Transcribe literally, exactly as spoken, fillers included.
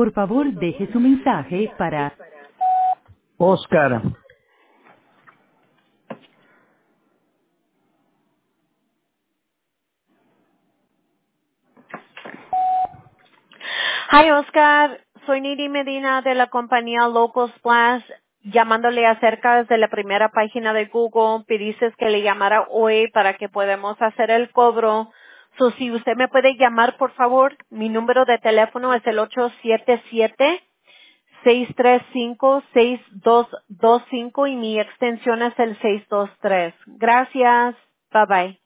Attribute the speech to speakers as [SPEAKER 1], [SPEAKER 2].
[SPEAKER 1] Por favor, deje su mensaje para
[SPEAKER 2] Oscar.
[SPEAKER 3] Hi, Oscar. Soy Nidi Medina de la compañía Local Splash, llamándole acerca de la primera página de Google. Pediste que le llamara hoy para que podamos hacer el cobro. So, si usted me puede llamar, por favor, mi número de teléfono es el ocho siete siete, seis tres cinco, seis dos dos cinco y mi extensión es el seis dos tres. Gracias. Bye bye.